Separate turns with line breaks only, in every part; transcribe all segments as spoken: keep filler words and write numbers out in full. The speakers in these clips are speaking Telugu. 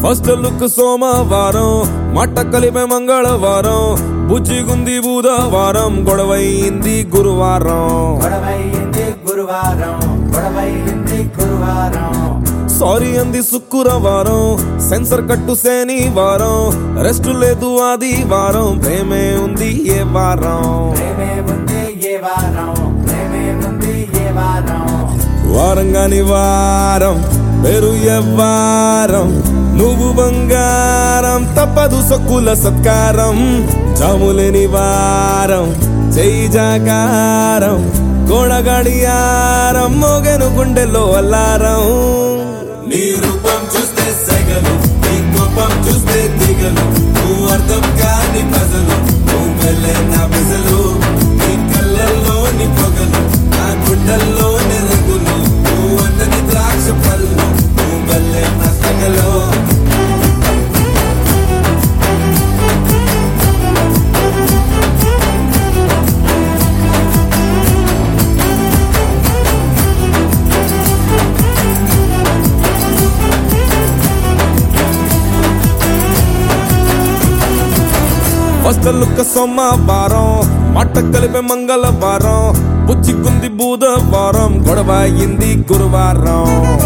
హాస్టల్కు సోమవారం మాట కలిపే మంగళవారం బుజ్జిగుంది బుధవారం గొడవైంది గురువారం
గొడవైంది గురువారం గొడవైంది గురువారం
సారీ అంది శుక్రవారం సెన్సర్ కట్టు శనివారం రెస్ట్ లేదు ఆదివారం ప్రేమే ఉంది ఏ వారం
ప్రేమే ఉంది ఏ వారం ప్రేమే ఉంది ఏ వారం
వారంగాని వారం పేరు ఎవ్వారం నువ్వు బంగారం తప్పదు సొక్కుల సత్కారం జాములేని వారం చెయ్యి జాగారం గోడగడియారం మోగెను గుండెలో అల్లారం నీ రూపం చూస్తే సెగలు నీ కోపం చూస్తే దిగలు నువ్వు అర్థం కాని పజలు నువ్వు వెళ్ళే నా బిజలు నీ కళ్ళల్లో నీ పొగలు నా గుండెల్లో నెరుగులు నువ్వు అన్నది ద్రాక్ష పళ్ళు నువ్వు వెళ్ళే నా సగలు హాస్టల్కు సోమవారం మాట కలిపే మంగళవారం బుజ్జిగుంది బుధవారం గొడవ అయింది గురువారం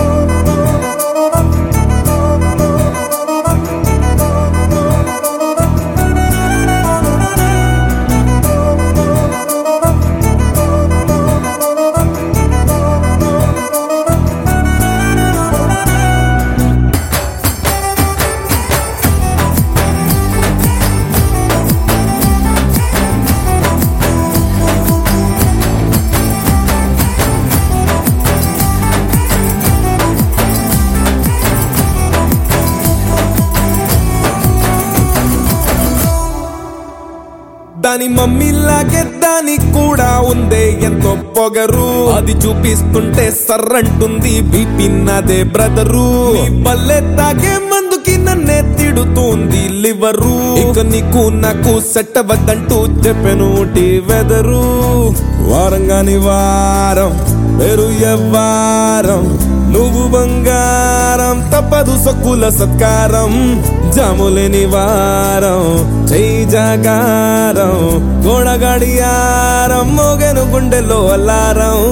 దాని మమ్మీలాగే దానికి కూడా ఉందే ఎంతో పొగరు అది చూపిస్తుంటే సర్రంటుంది బీపీ నాదే బ్రదరు నీ పల్లె తాగే మందుకి నన్నే తిడుతుంది లివరు ఇక నీకు నాకు సెట్ అవ్వద్దంటూ చెప్పెను వెదరు వారంగాని వారం పేరు ఎవ్వారం నువ్వు బంగారం తప్పదు సొక్కుల సత్కారం జాములేని వారం చెయ్యి జాగారం గోడగడియారం మోగెను గుండెలో అల్లారం